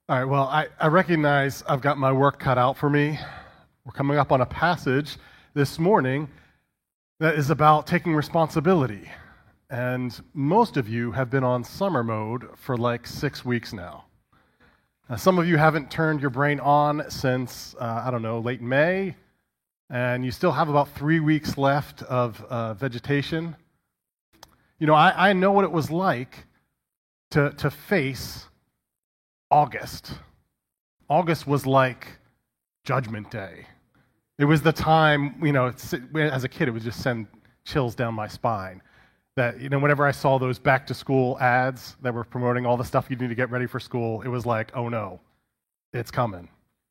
All right, well, I recognize I've got my work cut out for me. We're coming up on a passage this morning that is about taking responsibility. And most of you have been on summer mode for like 6 weeks now. Some of you haven't turned your brain on since, late May, and you still have about 3 weeks left of vegetation. You know, I know what it was like to face August. August was like Judgment Day. It was the time, as a kid, it would just send chills down my spine. That, whenever I saw those back-to-school ads that were promoting all the stuff you need to get ready for school, it was like, oh no, it's coming.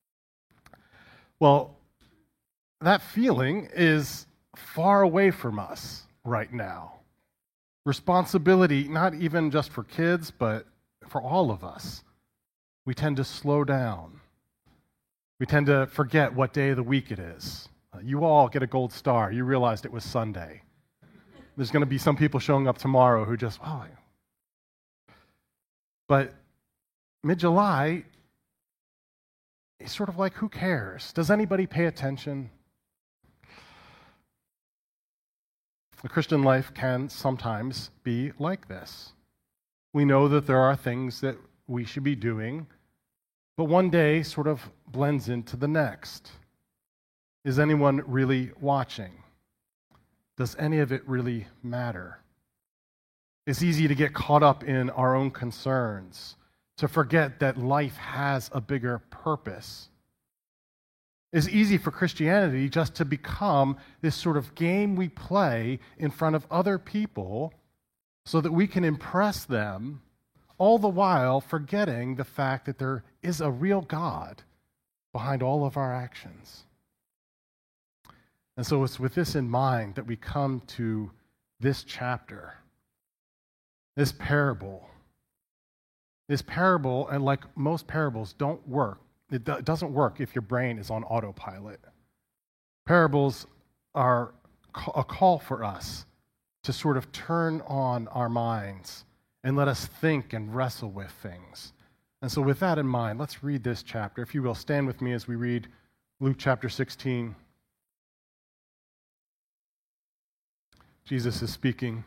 Well, that feeling is far away from us right now. Responsibility, not even just for kids, but for all of us. We tend to slow down. We tend to forget what day of the week it is. You all get a gold star. You realized it was Sunday. There's going to be some people showing up tomorrow who just, oh. But mid-July, it's sort of like, who cares? Does anybody pay attention? The Christian life can sometimes be like this. We know that there are things that we should be doing, but one day sort of blends into the next. Is anyone really watching? Does any of it really matter? It's easy to get caught up in our own concerns, to forget that life has a bigger purpose. It's easy for Christianity just to become this sort of game we play in front of other people so that we can impress them, all the while forgetting the fact that there is a real God behind all of our actions. And so it's with this in mind that we come to this chapter, this parable. This parable, and like most parables, don't work. It doesn't work if your brain is on autopilot. Parables are a call for us to sort of turn on our minds and let us think and wrestle with things. And so with that in mind, let's read this chapter. If you will, stand with me as we read Luke chapter 16. Jesus is speaking.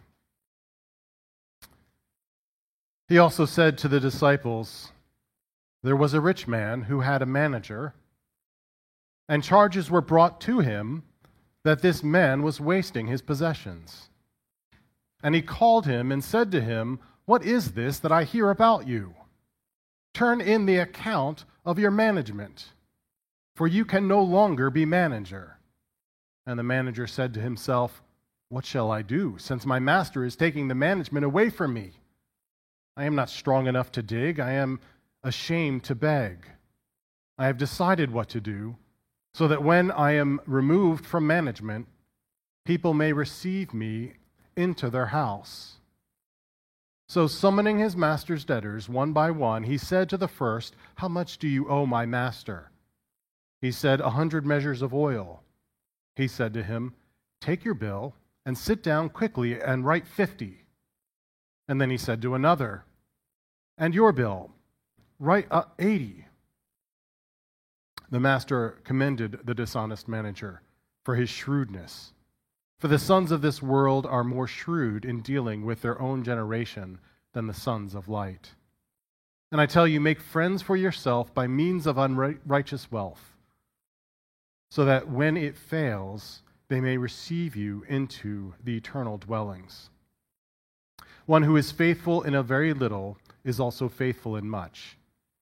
He also said to the disciples, "There was a rich man who had a manager, and charges were brought to him that this man was wasting his possessions. And he called him and said to him, 'What is this that I hear about you? Turn in the account of your management, for you can no longer be manager.' And the manager said to himself, 'What shall I do, since my master is taking the management away from me? I am not strong enough to dig. I am ashamed to beg. I have decided what to do, so that when I am removed from management, people may receive me into their house.' So summoning his master's debtors one by one, he said to the first, 'How much do you owe my master?' He said, 100 measures of oil.' He said to him, 'Take your bill and sit down quickly and write 50. And then he said to another, 'And your bill, write 80. The master commended the dishonest manager for his shrewdness. For the sons of this world are more shrewd in dealing with their own generation than the sons of light. And I tell you, make friends for yourself by means of unrighteous wealth, so that when it fails, they may receive you into the eternal dwellings. One who is faithful in a very little is also faithful in much.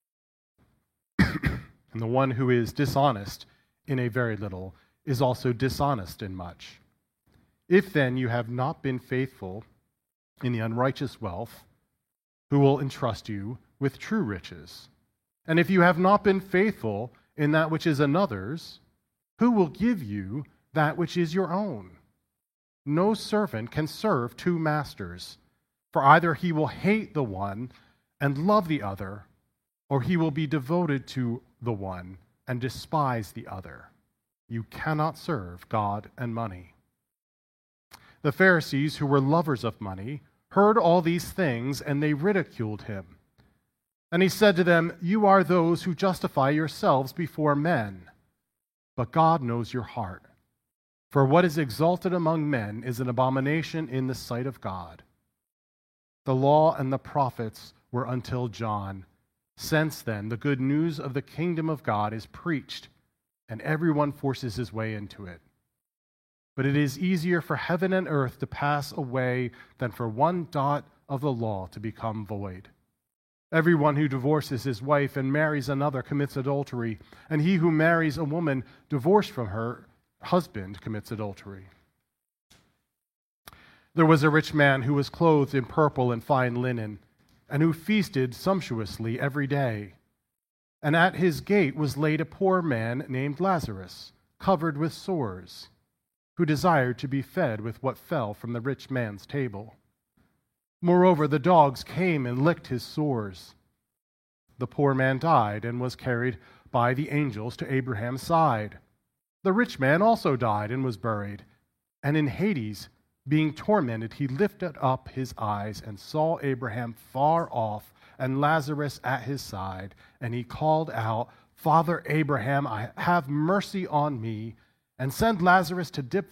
And the one who is dishonest in a very little is also dishonest in much. If then you have not been faithful in the unrighteous wealth, who will entrust you with true riches? And if you have not been faithful in that which is another's, who will give you that which is your own? No servant can serve two masters, for either he will hate the one and love the other, or he will be devoted to the one and despise the other. You cannot serve God and money." The Pharisees, who were lovers of money, heard all these things, and they ridiculed him. And he said to them, "You are those who justify yourselves before men, but God knows your heart. For what is exalted among men is an abomination in the sight of God. The law and the prophets were until John. Since then, the good news of the kingdom of God is preached, and everyone forces his way into it. But it is easier for heaven and earth to pass away than for one dot of the law to become void. Everyone who divorces his wife and marries another commits adultery, and he who marries a woman divorced from her husband commits adultery. There was a rich man who was clothed in purple and fine linen, and who feasted sumptuously every day. And at his gate was laid a poor man named Lazarus, covered with sores, who desired to be fed with what fell from the rich man's table. Moreover, the dogs came and licked his sores. The poor man died and was carried by the angels to Abraham's side. The rich man also died and was buried. And in Hades, being tormented, he lifted up his eyes and saw Abraham far off and Lazarus at his side. And he called out, "Father Abraham, have mercy on me, and send Lazarus to dip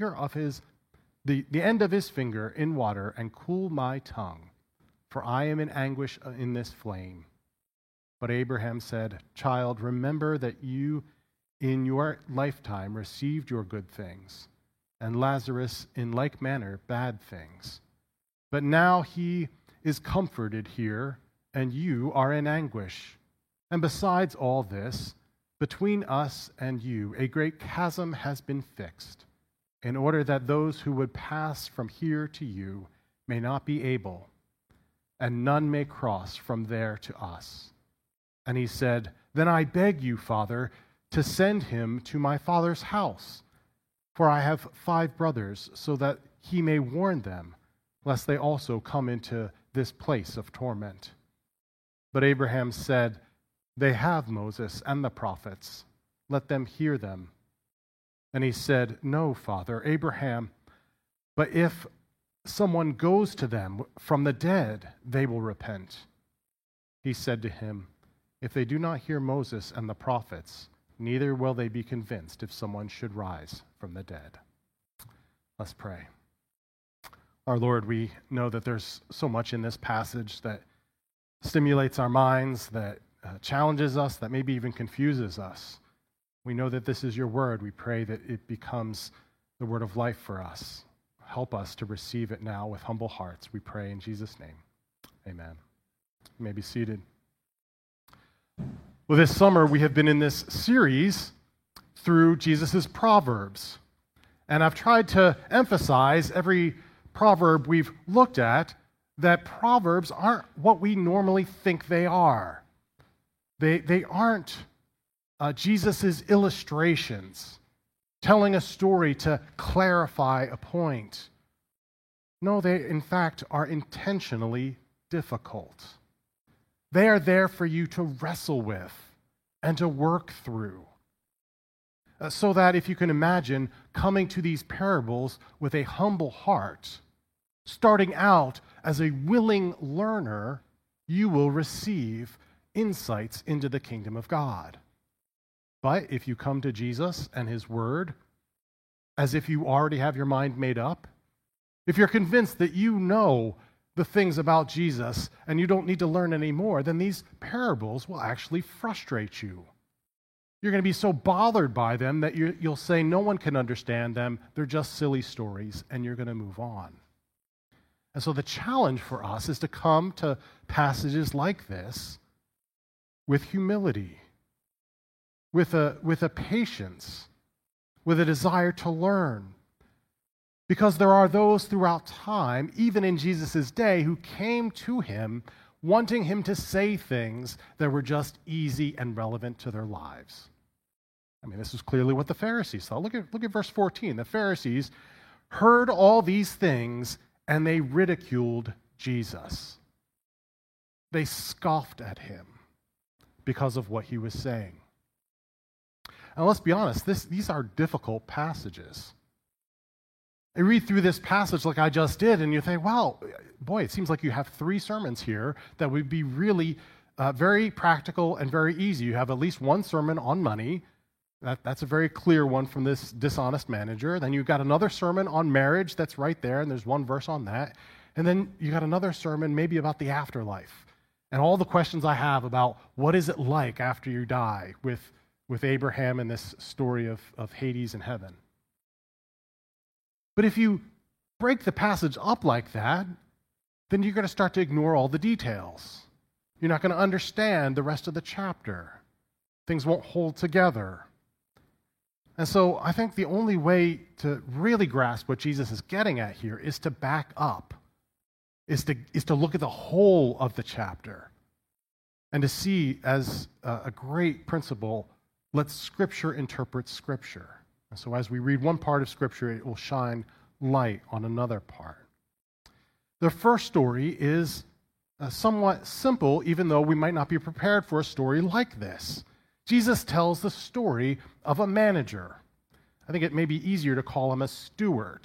the end of his finger in water and cool my tongue, for I am in anguish in this flame." But Abraham said, "Child, remember that you in your lifetime received your good things, and Lazarus in like manner bad things. But now he is comforted here, and you are in anguish. And besides all this, between us and you a great chasm has been fixed, in order that those who would pass from here to you may not be able, and none may cross from there to us." And he said, "Then I beg you, Father, to send him to my father's house, for I have 5 brothers, so that he may warn them, lest they also come into this place of torment." But Abraham said, "They have Moses and the prophets. Let them hear them." And he said, "No, Father Abraham, but if someone goes to them from the dead, they will repent." He said to him, "If they do not hear Moses and the prophets, neither will they be convinced if someone should rise from the dead." Let's pray. Our Lord, we know that there's so much in this passage that stimulates our minds, that challenges us, that maybe even confuses us. We know that this is your word. We pray that it becomes the word of life for us. Help us to receive it now with humble hearts. We pray in Jesus' name. Amen. You may be seated. Well, this summer we have been in this series through Jesus' Proverbs. And I've tried to emphasize every proverb we've looked at that Proverbs aren't what we normally think they are. They aren't Jesus' illustrations, telling a story to clarify a point. No, they in fact are intentionally difficult. They are there for you to wrestle with and to work through. So that if you can imagine coming to these parables with a humble heart, starting out as a willing learner, you will receive insights into the kingdom of God. But if you come to Jesus and his word as if you already have your mind made up, if you're convinced that you know the things about Jesus and you don't need to learn any more, then these parables will actually frustrate you. You're going to be so bothered by them that you'll say no one can understand them, they're just silly stories, and you're going to move on. And so the challenge for us is to come to passages like this with humility, with a patience, with a desire to learn. Because there are those throughout time, even in Jesus' day, who came to him wanting him to say things that were just easy and relevant to their lives. I mean, this is clearly what the Pharisees thought. Look at verse 14. The Pharisees heard all these things and they ridiculed Jesus. They scoffed at him because of what he was saying. And let's be honest, these are difficult passages. I read through this passage like I just did, and you think, wow, boy, it seems like you have 3 sermons here that would be really very practical and very easy. You have at least one sermon on money. That's a very clear one from this dishonest manager. Then you've got another sermon on marriage that's right there, and there's one verse on that. And then you got another sermon maybe about the afterlife and all the questions I have about what is it like after you die with Abraham and this story of Hades and heaven. But if you break the passage up like that, then you're going to start to ignore all the details. You're not going to understand the rest of the chapter. Things won't hold together. And so I think the only way to really grasp what Jesus is getting at here is to back up, is to look at the whole of the chapter and to see as a great principle, let Scripture interpret Scripture. And so as we read one part of Scripture, it will shine light on another part. The first story is somewhat simple, even though we might not be prepared for a story like this. Jesus tells the story of a manager. I think it may be easier to call him a steward.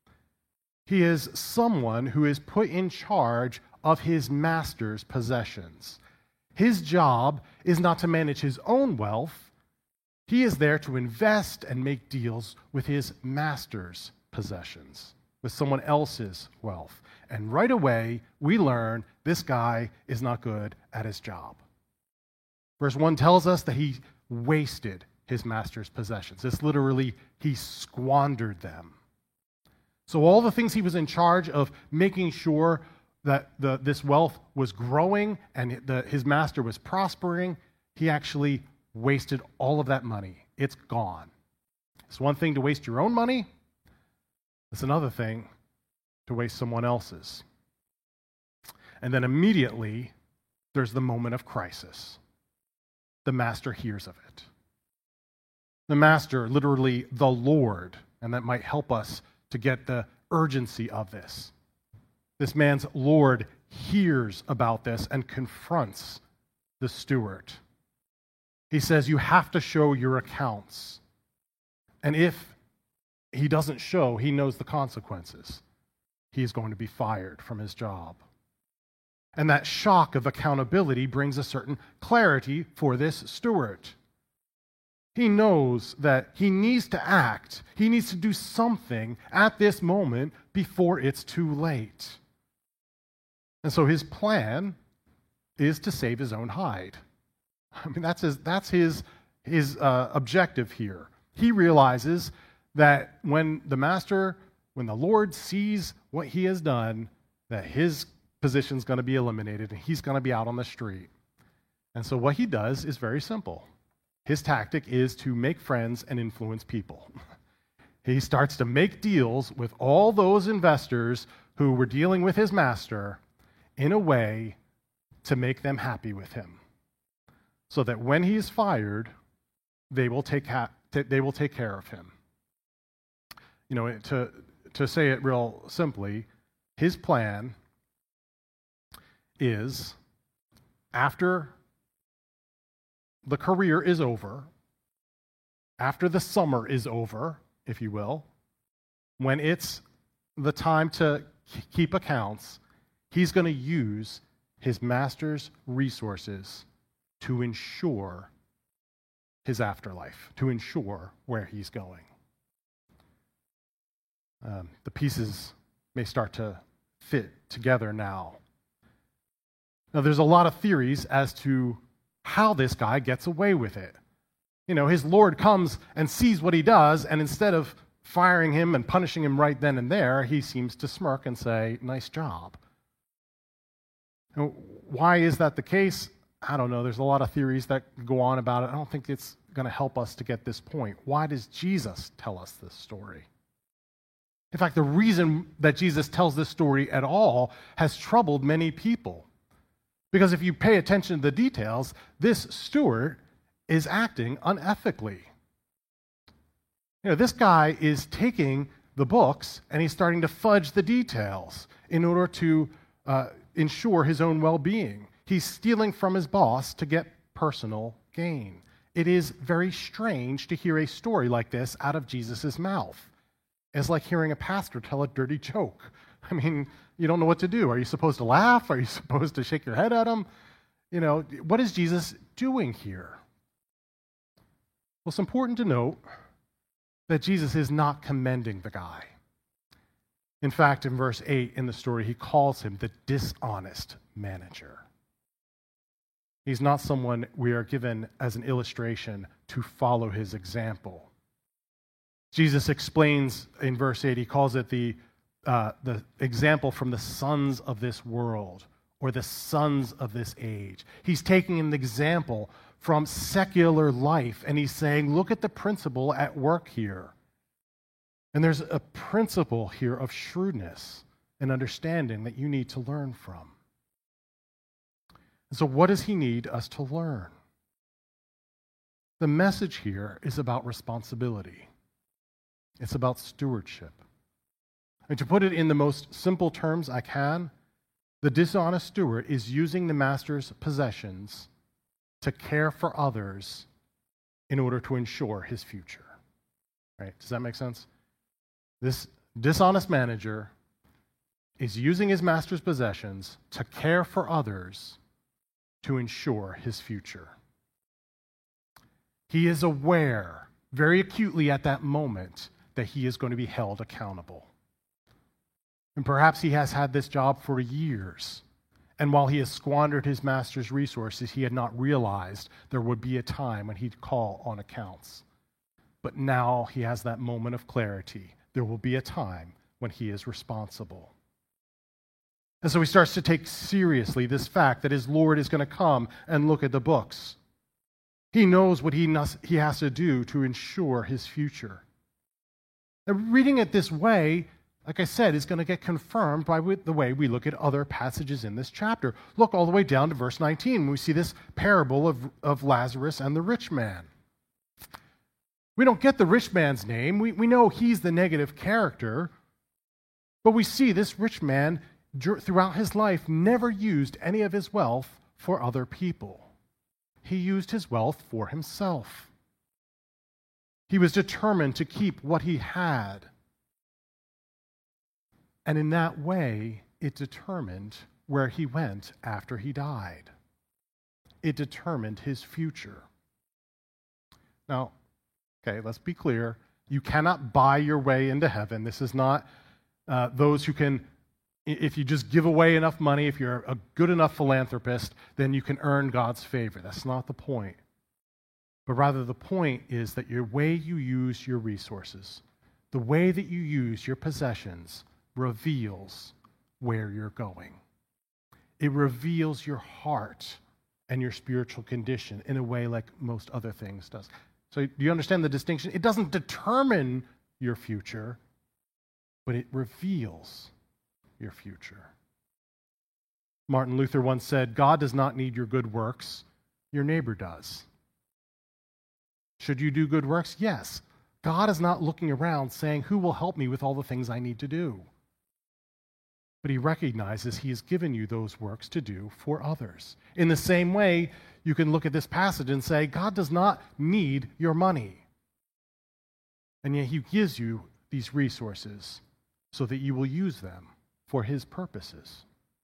He is someone who is put in charge of his master's possessions. His job is not to manage his own wealth. He is there to invest and make deals with his master's possessions, with someone else's wealth. And right away, we learn this guy is not good at his job. Verse 1 tells us that he wasted his master's possessions. This literally, he squandered them. So all the things he was in charge of making sure that this wealth was growing and his master was prospering, he actually wasted all of that money. It's gone. It's one thing to waste your own money. It's another thing to waste someone else's. And then immediately, there's the moment of crisis. The master hears of it. The master, literally the Lord, and that might help us to get the urgency of this. This man's Lord hears about this and confronts the steward. He says, you have to show your accounts. And if he doesn't show, he knows the consequences. He's going to be fired from his job. And that shock of accountability brings a certain clarity for this steward. He knows that he needs to act. He needs to do something at this moment before it's too late. And so his plan is to save his own hide. I mean, that's his objective here. He realizes that when the Lord sees what he has done, that his position's going to be eliminated and he's going to be out on the street. And so what he does is very simple. His tactic is to make friends and influence people. He starts to make deals with all those investors who were dealing with his master in a way to make them happy with him, so that when he's fired, they will take care of him. You know, to say it real simply, his plan is, after the career is over, after the summer is over, if you will, when it's the time to keep accounts, he's going to use his master's resources to ensure his afterlife, to ensure where he's going. The pieces may start to fit together now. Now, there's a lot of theories as to how this guy gets away with it. You know, his Lord comes and sees what he does, and instead of firing him and punishing him right then and there, he seems to smirk and say, nice job. Now, why is that the case? I don't know. There's a lot of theories that go on about it. I don't think it's going to help us to get this point. Why does Jesus tell us this story? In fact, the reason that Jesus tells this story at all has troubled many people. Because if you pay attention to the details, this steward is acting unethically. You know, this guy is taking the books and he's starting to fudge the details in order to ensure his own well-being. He's stealing from his boss to get personal gain. It is very strange to hear a story like this out of Jesus' mouth. It's like hearing a pastor tell a dirty joke. I mean, you don't know what to do. Are you supposed to laugh? Are you supposed to shake your head at him? what is Jesus doing here? Well, it's important to note that Jesus is not commending the guy. In fact, in verse 8 in the story, he calls him the dishonest manager. He's not someone we are given as an illustration to follow his example. Jesus explains in verse 8, he calls it the example from the sons of this world or the sons of this age. He's taking an example from secular life, and he's saying, look at the principle at work here. And there's a principle here of shrewdness and understanding that you need to learn from. And so what does he need us to learn? The message here is about responsibility. It's about stewardship. And to put it in the most simple terms I can, the dishonest steward is using the master's possessions to care for others in order to ensure his future. Right? Does that make sense? This dishonest manager is using his master's possessions to care for others to ensure his future. He is aware very acutely at that moment that he is going to be held accountable. And perhaps he has had this job for years. And while he has squandered his master's resources, he had not realized there would be a time when he'd call on accounts. But now he has that moment of clarity. There will be a time when he is responsible. And so he starts to take seriously this fact that his Lord is going to come and look at the books. He knows what he has to do to ensure his future. And reading it this way, like I said, is going to get confirmed by the way we look at other passages in this chapter. Look all the way down to verse 19. We see this parable of Lazarus and the rich man. We don't get the rich man's name. We know he's the negative character. But we see this rich man, throughout his life, never used any of his wealth for other people. He used his wealth for himself. He was determined to keep what he had. And in that way, it determined where he went after he died. It determined his future. Now, okay, let's be clear. You cannot buy your way into heaven. This is not those who can, if you just give away enough money, if you're a good enough philanthropist, then you can earn God's favor. That's not the point. But rather the point is that your way you use your resources, the way that you use your possessions, reveals where you're going. It reveals your heart and your spiritual condition in a way like most other things does. So do you understand the distinction? It doesn't determine your future, but it reveals your future. Martin Luther once said, God does not need your good works, your neighbor does. Should you do good works? Yes. God is not looking around saying, who will help me with all the things I need to do? But he recognizes he has given you those works to do for others. In the same way, you can look at this passage and say, God does not need your money. And yet he gives you these resources so that you will use them for his purposes.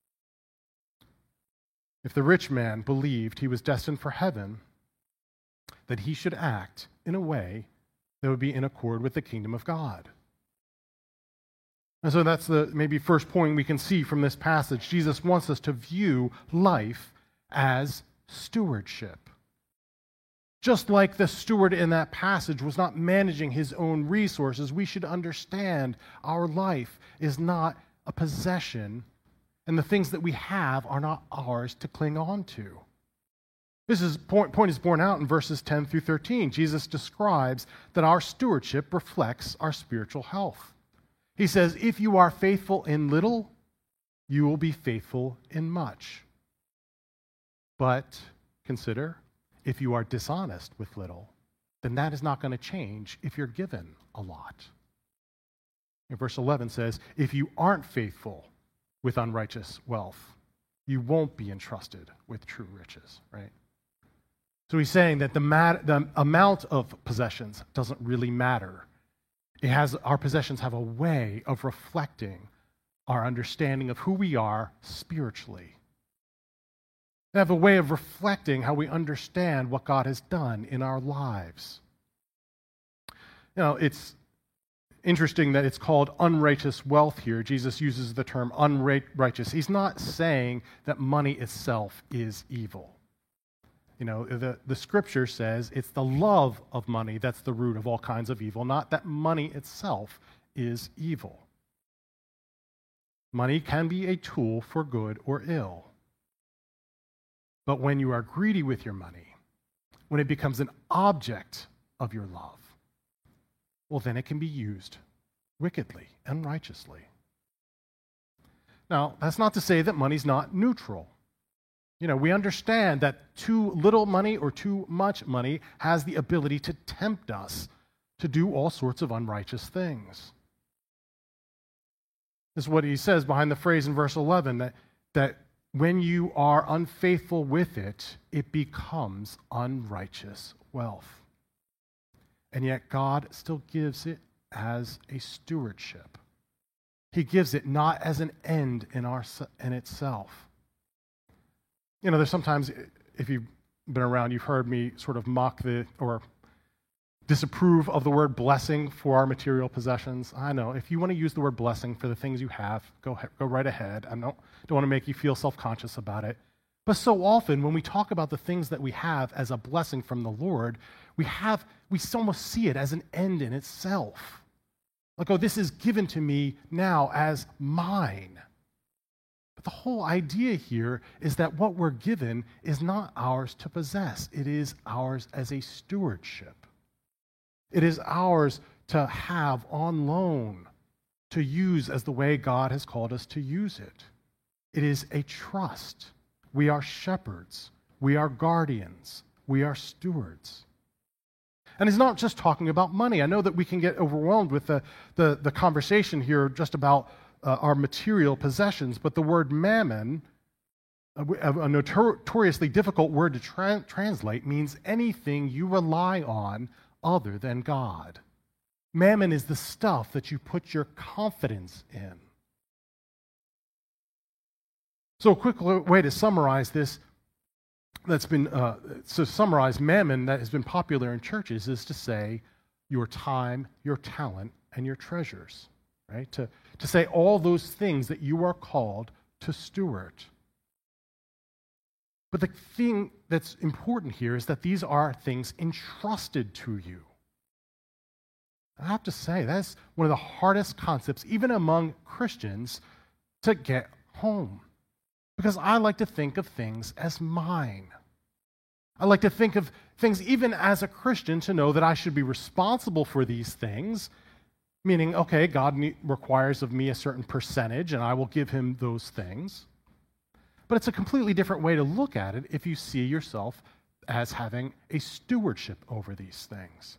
If the rich man believed he was destined for heaven, that he should act in a way that would be in accord with the kingdom of God. And so that's the maybe first point we can see from this passage. Jesus wants us to view life as stewardship. Just like the steward in that passage was not managing his own resources, we should understand our life is not a possession, and the things that we have are not ours to cling on to. This point is borne out in verses 10 through 13. Jesus describes that our stewardship reflects our spiritual health. He says, if you are faithful in little, you will be faithful in much. But consider, if you are dishonest with little, then that is not going to change if you're given a lot. And verse 11 says, if you aren't faithful with unrighteous wealth, you won't be entrusted with true riches, right? So he's saying that the amount of possessions doesn't really matter. Our possessions have a way of reflecting our understanding of who we are spiritually. They have a way of reflecting how we understand what God has done in our lives. It's interesting that it's called unrighteous wealth here. Jesus uses the term unrighteous. He's not saying that money itself is evil. The scripture says it's the love of money that's the root of all kinds of evil, not that money itself is evil. Money can be a tool for good or ill. But when you are greedy with your money, when it becomes an object of your love, well, then it can be used wickedly and unrighteously. Now, that's not to say that money's not neutral. We understand that too little money or too much money has the ability to tempt us to do all sorts of unrighteous things. This is what he says behind the phrase in verse 11, that when you are unfaithful with it, it becomes unrighteous wealth. And yet God still gives it as a stewardship. He gives it not as an end in itself. There's sometimes, if you've been around, you've heard me sort of mock or disapprove of the word blessing for our material possessions. I know, if you want to use the word blessing for the things you have, go right ahead. I don't want to make you feel self-conscious about it. But so often, when we talk about the things that we have as a blessing from the Lord, we almost see it as an end in itself. Like, oh, this is given to me now as mine. But the whole idea here is that what we're given is not ours to possess. It is ours as a stewardship. It is ours to have on loan, to use as the way God has called us to use it. It is a trust. We are shepherds. We are guardians. We are stewards. And he's not just talking about money. I know that we can get overwhelmed with the conversation here just about our material possessions, but the word mammon, a notoriously difficult word to translate, means anything you rely on other than God. Mammon is the stuff that you put your confidence in. So a quick way to summarize this, summarize mammon that has been popular in churches is to say your time, your talent, and your treasures, right? To say all those things that you are called to steward. But the thing that's important here is that these are things entrusted to you. I have to say, that's one of the hardest concepts, even among Christians, to get home. Because I like to think of things as mine. I like to think of things, even as a Christian, to know that I should be responsible for these things, meaning, okay, God requires of me a certain percentage, and I will give him those things. But it's a completely different way to look at it if you see yourself as having a stewardship over these things.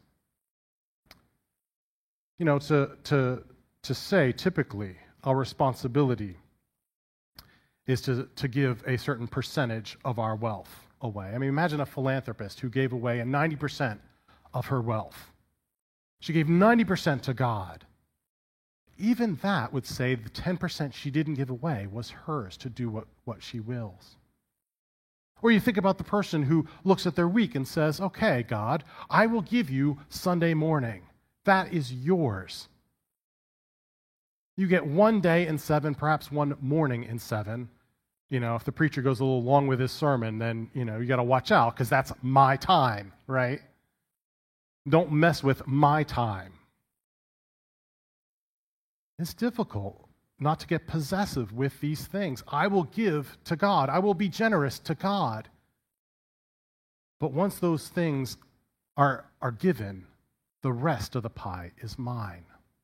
To say, typically, our responsibility is to give a certain percentage of our wealth away. I mean, imagine a philanthropist who gave away 90% of her wealth. She gave 90% to God. Even that would say the 10% she didn't give away was hers to do what she wills. Or you think about the person who looks at their week and says, okay, God, I will give you Sunday morning. That is yours. You get one day in 7, perhaps one morning in 7. If the preacher goes a little long with his sermon, then, you got to watch out because that's my time, right? Don't mess with my time. It's difficult not to get possessive with these things. I will give to God. I will be generous to God. But once those things are given, the rest of the pie is mine.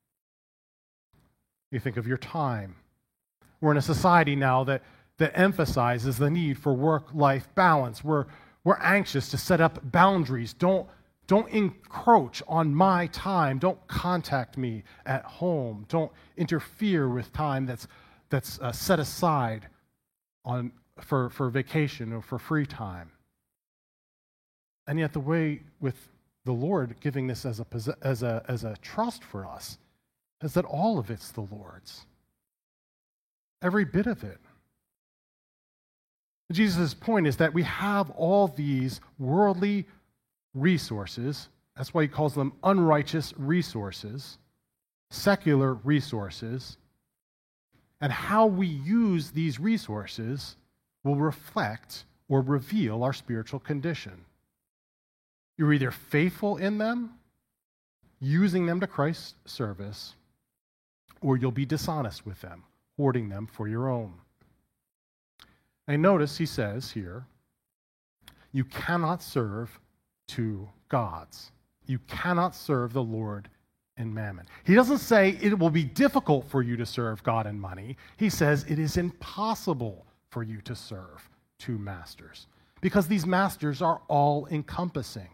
You think of your time. We're in a society now that emphasizes the need for work-life balance. We're anxious to set up boundaries. Don't encroach on my time. Don't contact me at home. Don't interfere with time that's set aside for vacation or for free time. And yet the way with the Lord giving this as a trust for us is that all of it's the Lord's. Every bit of it. Jesus' point is that we have all these worldly resources. That's why he calls them unrighteous resources, secular resources. And how we use these resources will reflect or reveal our spiritual condition. You're either faithful in them, using them to Christ's service, or you'll be dishonest with them, hoarding them for your own. And notice he says here, you cannot serve two gods. You cannot serve the Lord and mammon. He doesn't say it will be difficult for you to serve God and money. He says it is impossible for you to serve two masters, because these masters are all encompassing.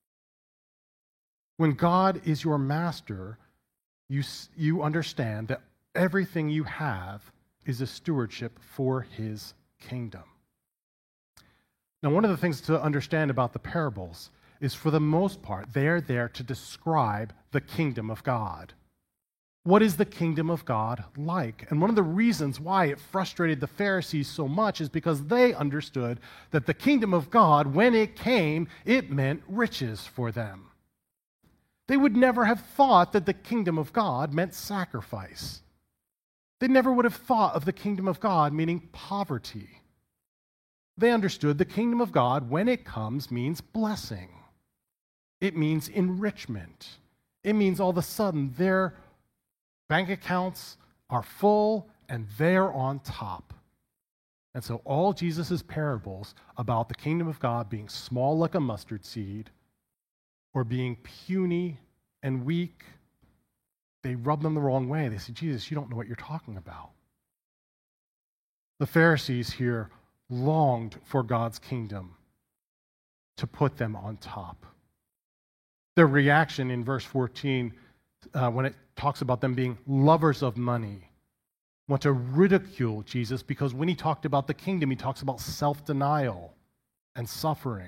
When God is your master, you understand that everything you have is a stewardship for his kingdom. Now, one of the things to understand about the parables is, for the most part, they are there to describe the kingdom of God. What is the kingdom of God like? And one of the reasons why it frustrated the Pharisees so much is because they understood that the kingdom of God, when it came, it meant riches for them. They would never have thought that the kingdom of God meant sacrifice. They never would have thought of the kingdom of God meaning poverty. They understood the kingdom of God, when it comes, means blessing. It means enrichment. It means all of a sudden their bank accounts are full and they're on top. And so all Jesus' parables about the kingdom of God being small like a mustard seed or being puny and weak, they rub them the wrong way. They say, Jesus, you don't know what you're talking about. The Pharisees here longed for God's kingdom to put them on top. Their reaction in verse 14, when it talks about them being lovers of money, want to ridicule Jesus, because when he talked about the kingdom, he talks about self-denial and suffering.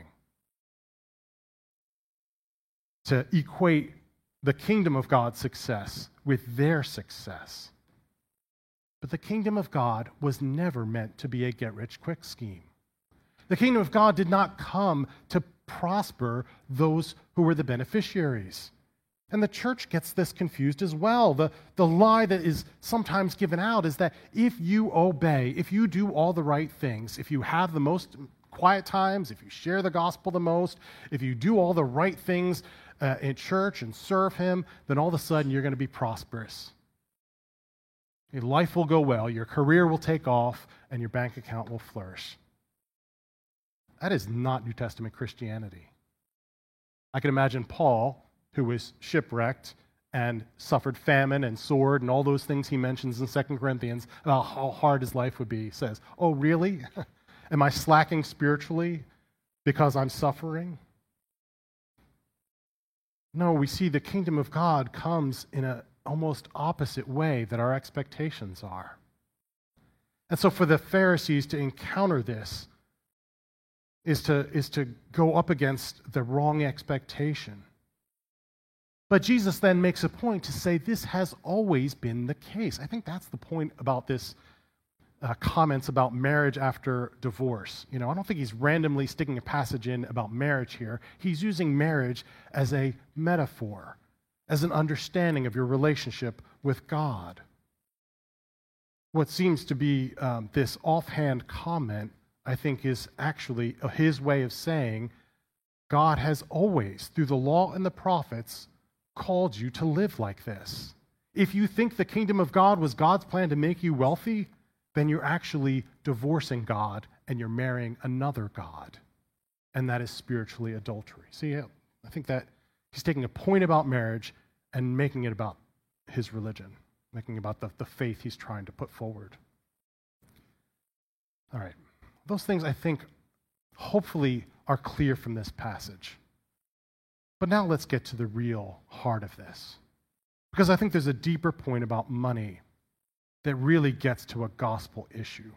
To equate the kingdom of God's success with their success. But the kingdom of God was never meant to be a get-rich-quick scheme. The kingdom of God did not come to prosper those who were the beneficiaries. And the church gets this confused as well. The lie that is sometimes given out is that if you obey, if you do all the right things, if you have the most quiet times, if you share the gospel the most, if you do all the right things in church and serve him, then all of a sudden you're going to be prosperous. Your life will go well, your career will take off, and your bank account will flourish. That is not New Testament Christianity. I can imagine Paul, who was shipwrecked and suffered famine and sword and all those things he mentions in 2 Corinthians about how hard his life would be, says, oh, really? Am I slacking spiritually because I'm suffering? No, we see the kingdom of God comes in an almost opposite way that our expectations are. And so for the Pharisees to encounter this is to go up against the wrong expectation. But Jesus then makes a point to say this has always been the case. I think that's the point about this comments about marriage after divorce. I don't think he's randomly sticking a passage in about marriage here. He's using marriage as a metaphor, as an understanding of your relationship with God. What seems to be this offhand comment, I think, is actually his way of saying God has always, through the law and the prophets, called you to live like this. If you think the kingdom of God was God's plan to make you wealthy, then you're actually divorcing God and you're marrying another God. And that is spiritually adultery. See, I think that he's taking a point about marriage and making it about his religion, making it about the faith he's trying to put forward. All right. Those things, I think, hopefully are clear from this passage. But now let's get to the real heart of this. Because I think there's a deeper point about money that really gets to a gospel issue.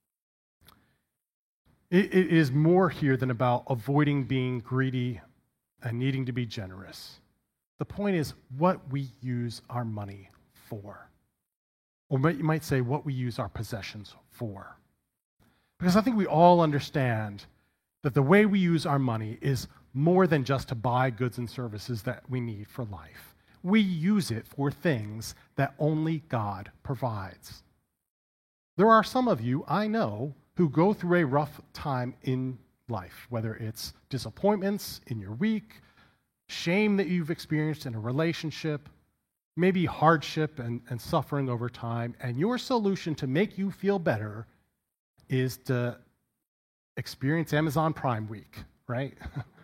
It is more here than about avoiding being greedy and needing to be generous. The point is what we use our money for. Or you might say what we use our possessions for. Because I think we all understand that the way we use our money is more than just to buy goods and services that we need for life. We use it for things that only God provides. There are some of you I know who go through a rough time in life, whether it's disappointments in your week, shame that you've experienced in a relationship, maybe hardship and suffering over time, and your solution to make you feel better is to experience Amazon Prime Week, right?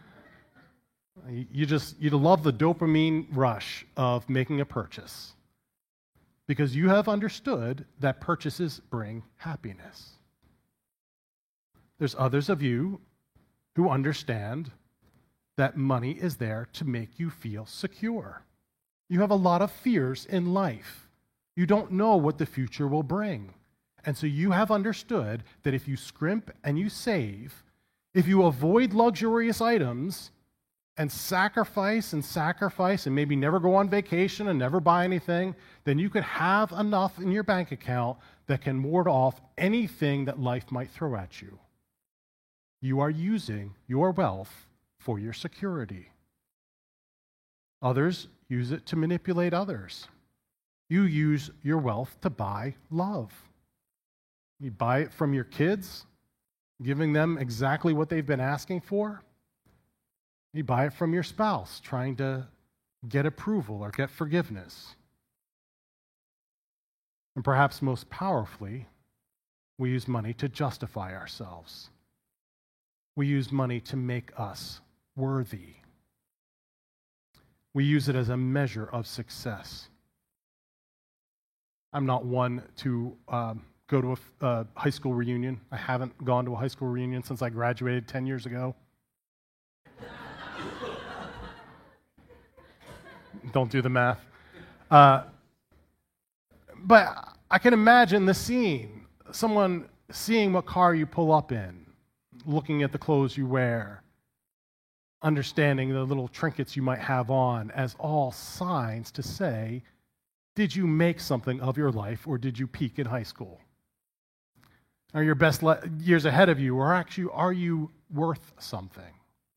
You love the dopamine rush of making a purchase because you have understood that purchases bring happiness. There's others of you who understand that money is there to make you feel secure. You have a lot of fears in life. You don't know what the future will bring. And so you have understood that if you scrimp and you save, if you avoid luxurious items and sacrifice and maybe never go on vacation and never buy anything, then you could have enough in your bank account that can ward off anything that life might throw at you. You are using your wealth for your security. Others use it to manipulate others. You use your wealth to buy love. You buy it from your kids, giving them exactly what they've been asking for. You buy it from your spouse, trying to get approval or get forgiveness. And perhaps most powerfully, we use money to justify ourselves. We use money to make us worthy. We use it as a measure of success. I'm not one to go to a high school reunion. I haven't gone to a high school reunion since I graduated 10 years ago. Don't do the math. But I can imagine the scene. Someone seeing what car you pull up in, looking at the clothes you wear, understanding the little trinkets you might have on as all signs to say, did you make something of your life or did you peak in high school? Are your best years ahead of you, or actually are you worth something?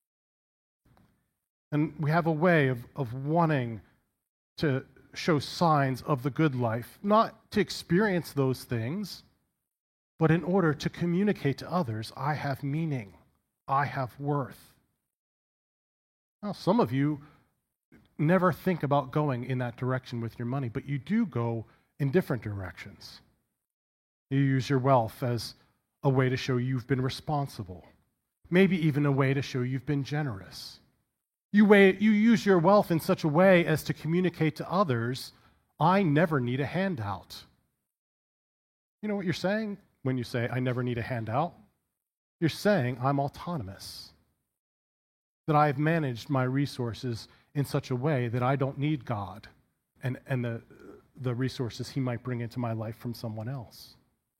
And we have a way of wanting to show signs of the good life, not to experience those things, but in order to communicate to others, I have meaning, I have worth. Now, some of you never think about going in that direction with your money, but you do go in different directions. You use your wealth as a way to show you've been responsible, maybe even a way to show you've been generous. You use your wealth in such a way as to communicate to others, I never need a handout. You know what you're saying when you say, I never need a handout? You're saying, I'm autonomous, that I've managed my resources in such a way that I don't need God and the resources He might bring into my life from someone else.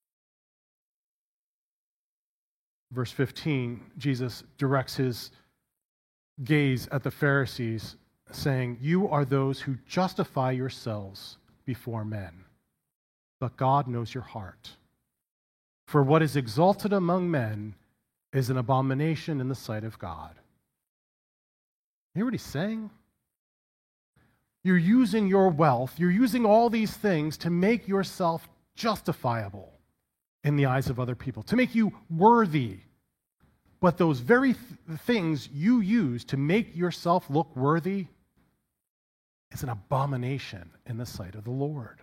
Verse 15, Jesus directs His gaze at the Pharisees, saying, you are those who justify yourselves before men, but God knows your heart. For what is exalted among men is an abomination in the sight of God. You hear what He's saying? You're using your wealth, you're using all these things to make yourself justifiable in the eyes of other people, to make you worthy. But those very things you use to make yourself look worthy is an abomination in the sight of the Lord.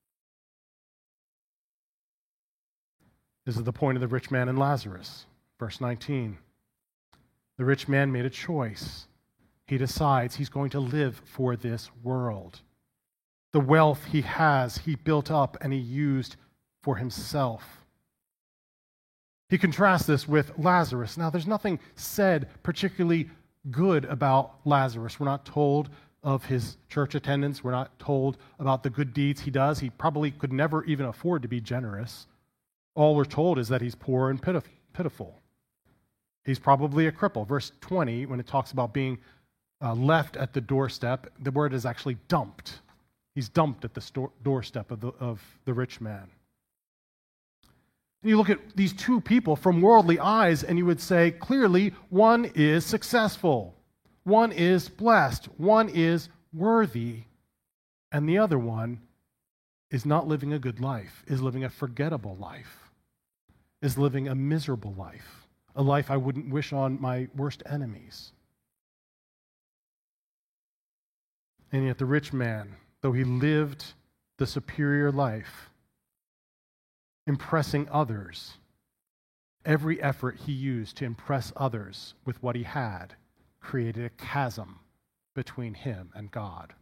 This is the point of the rich man and Lazarus. Verse 19. The rich man made a choice. He decides he's going to live for this world. The wealth he has, he built up and he used for himself. He contrasts this with Lazarus. Now, there's nothing said particularly good about Lazarus. We're not told of his church attendance. We're not told about the good deeds he does. He probably could never even afford to be generous. All we're told is that he's poor and pitiful. He's probably a cripple. Verse 20, when it talks about being left at the doorstep, the word is actually dumped. He's dumped at the doorstep of the rich man. You look at these two people from worldly eyes, and you would say, clearly, one is successful, one is blessed, one is worthy, and the other one is not living a good life, is living a forgettable life, is living a miserable life, a life I wouldn't wish on my worst enemies. And yet the rich man, though he lived the superior life, impressing others, every effort he used to impress others with what he had created a chasm between him and God.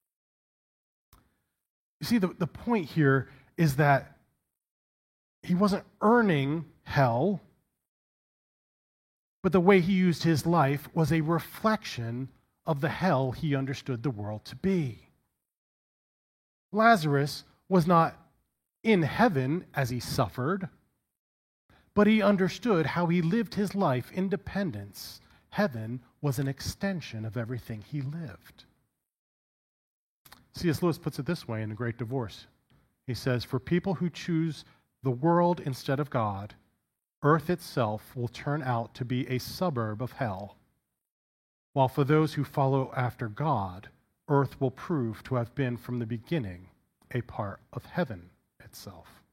You see, the point here is that he wasn't earning hell, but the way he used his life was a reflection of the hell he understood the world to be. Lazarus was not in heaven as he suffered, but he understood how he lived his life in dependence. Heaven was an extension of everything he lived. C.S. Lewis puts it this way in The Great Divorce. He says, "For people who choose the world instead of God, earth itself will turn out to be a suburb of hell, while for those who follow after God, earth will prove to have been from the beginning a part of heaven itself."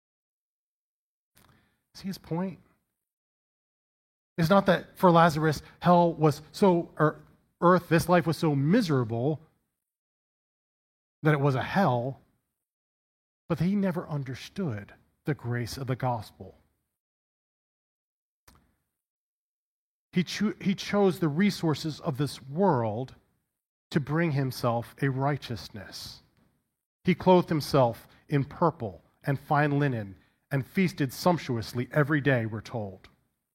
See his point? It's not that for Lazarus, hell was so, or earth, this life was so miserable that it was a hell, but he never understood the grace of the gospel. He chose the resources of this world to bring himself a righteousness. He clothed himself in purple and fine linen and feasted sumptuously every day, we're told.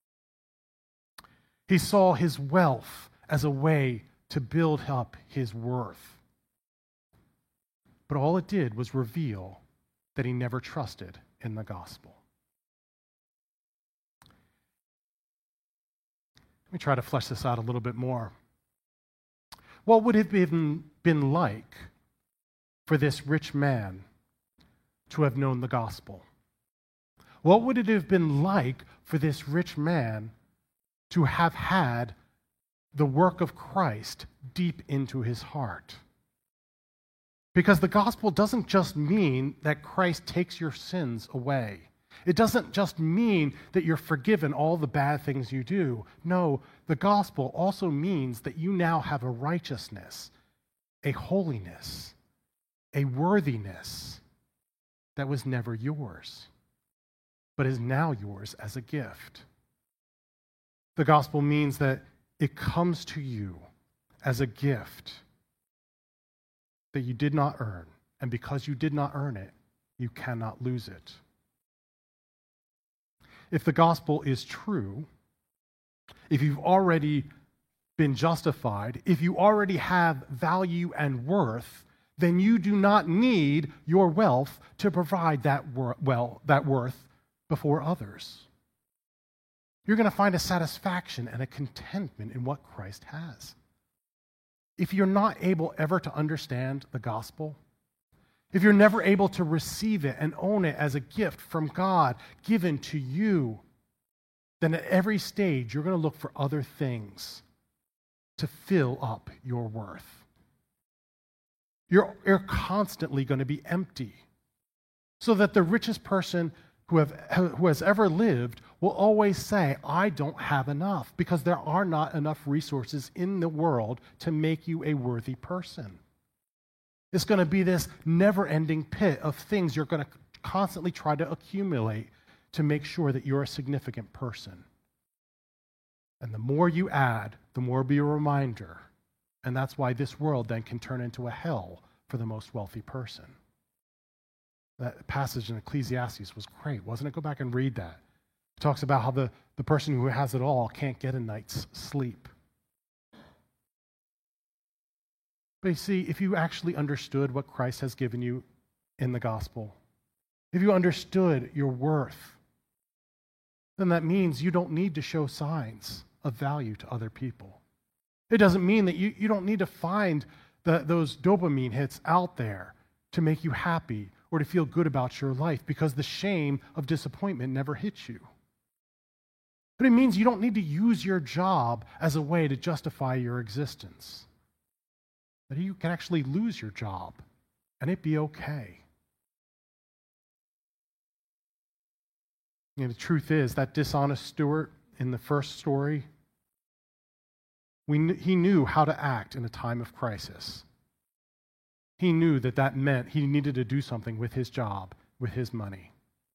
He saw his wealth as a way to build up his worth. But all it did was reveal that he never trusted in the gospel. Let me try to flesh this out a little bit more. What would it have been like for this rich man to have known the gospel? What would it have been like for this rich man to have had the work of Christ deep into his heart? Because the gospel doesn't just mean that Christ takes your sins away. It doesn't just mean that you're forgiven all the bad things you do. No, the gospel also means that you now have a righteousness, a holiness, a worthiness that was never yours, but is now yours as a gift. The gospel means that it comes to you as a gift that you did not earn, and because you did not earn it, you cannot lose it. If the gospel is true, if you've already been justified, if you already have value and worth, then you do not need your wealth to provide that worth before others. You're going to find a satisfaction and a contentment in what Christ has. If you're not able ever to understand the gospel, if you're never able to receive it and own it as a gift from God given to you, then at every stage you're going to look for other things to fill up your worth. You're constantly going to be empty, so that the richest person who has ever lived will always say, I don't have enough, because there are not enough resources in the world to make you a worthy person. It's going to be this never-ending pit of things you're going to constantly try to accumulate to make sure that you're a significant person. And the more you add, the more it'll be a reminder. And that's why this world then can turn into a hell for the most wealthy person. That passage in Ecclesiastes was great, wasn't it? Go back and read that. It talks about how the person who has it all can't get a night's sleep. But you see, if you actually understood what Christ has given you in the gospel, if you understood your worth, then that means you don't need to show signs of value to other people. It doesn't mean that you don't need to find those dopamine hits out there to make you happy, or to feel good about your life, because the shame of disappointment never hits you. But it means you don't need to use your job as a way to justify your existence. That you can actually lose your job and it be okay. The truth is that dishonest steward in the first story, he knew how to act in a time of crisis. He knew that meant he needed to do something with his job, with his money.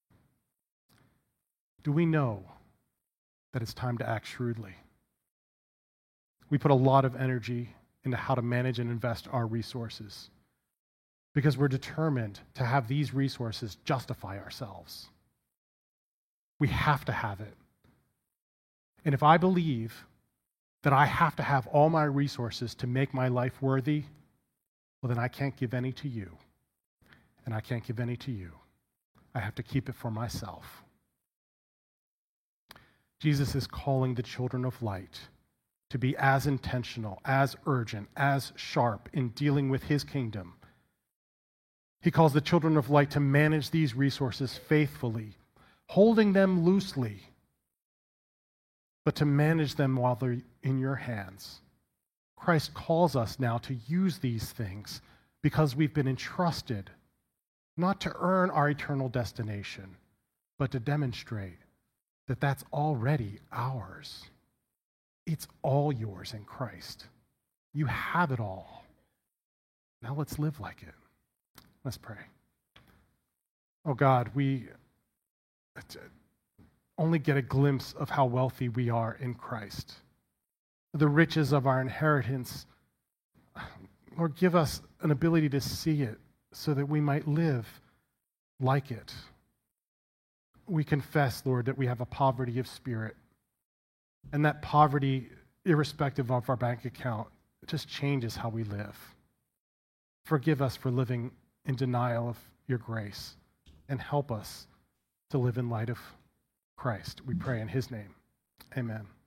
Do we know that it's time to act shrewdly? We put a lot of energy into how to manage and invest our resources because we're determined to have these resources justify ourselves. We have to have it. And if I believe that I have to have all my resources to make my life worthy, well, then I can't give any to you. And I can't give any to you. I have to keep it for myself. Jesus is calling the children of light to be as intentional, as urgent, as sharp in dealing with his kingdom. He calls the children of light to manage these resources faithfully, holding them loosely, but to manage them while they're in your hands. Christ calls us now to use these things because we've been entrusted not to earn our eternal destination, but to demonstrate that that's already ours. It's all yours in Christ. You have it all. Now let's live like it. Let's pray. Oh God, we only get a glimpse of how wealthy we are in Christ. The riches of our inheritance. Lord, give us an ability to see it so that we might live like it. We confess, Lord, that we have a poverty of spirit. And that poverty, irrespective of our bank account, just changes how we live. Forgive us for living in denial of your grace and help us to live in light of Christ. We pray in his name. Amen.